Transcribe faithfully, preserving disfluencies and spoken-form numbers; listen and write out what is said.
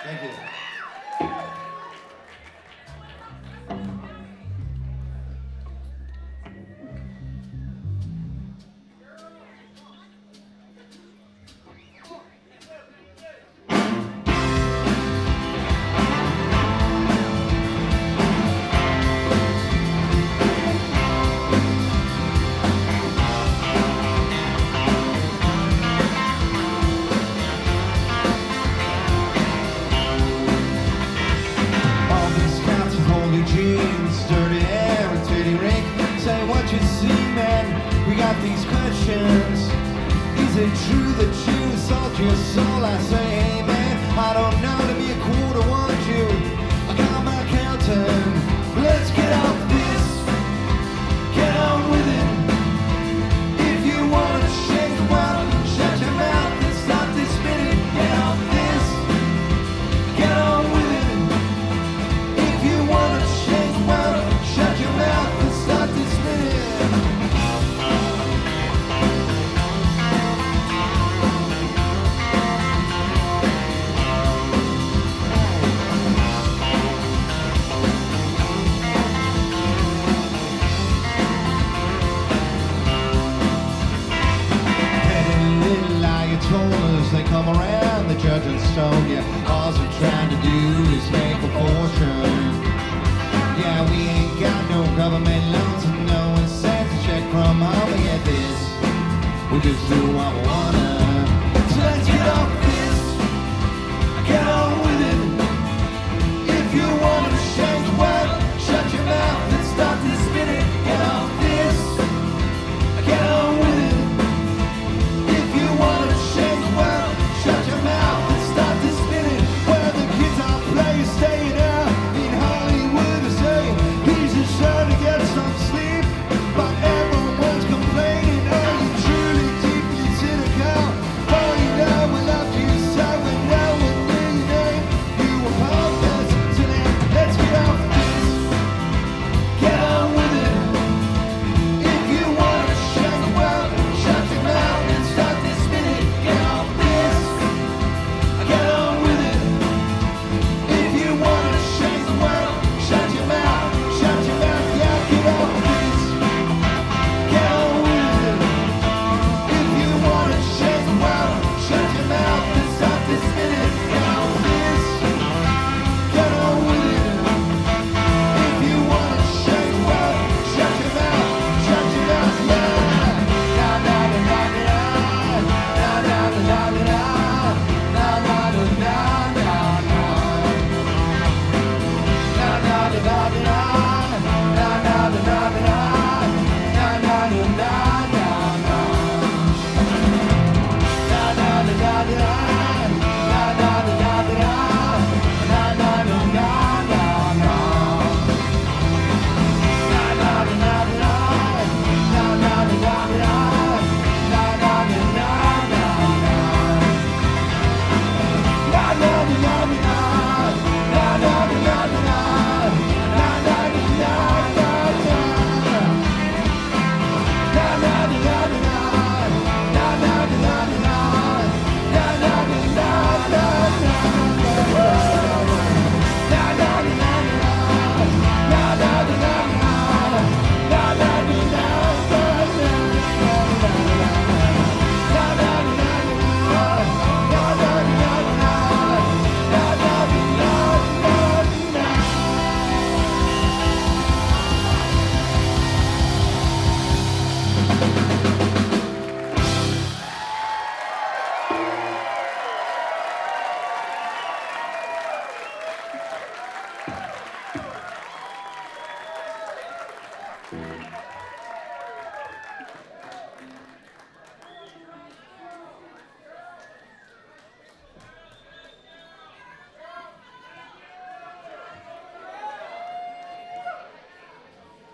Thank you. Jeans, dirty hair, and titty ring. Say what you see, man. We got these questions. Is it true that you sold your soul? I say, hey man, I don't know. To be a quarter one Jew, I got my accountant. Let's get off this. Get on with it. If you wanna shake the world, shut your mouth and stop this minute. Get off this. Get on with it. If you wanna shut your mouth and start this minute. Petty little ayatollahs, they come around, the judge and stone you.